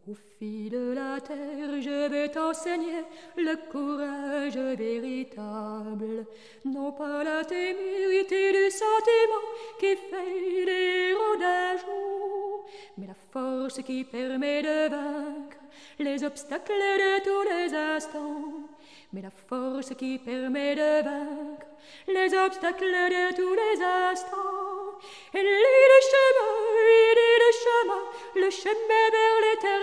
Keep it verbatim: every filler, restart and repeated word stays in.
Aux filles de la terre, je vais t'enseigner le courage véritable, non pas la témérité du sentiment qui fait les héros d'un jour, mais la force qui permet de vaincre les obstacles de tous les instants, mais la force qui permet de vaincre les obstacles de tous les instants. Elle est le chemin, il est le chemin, le chemin vers l'éternel.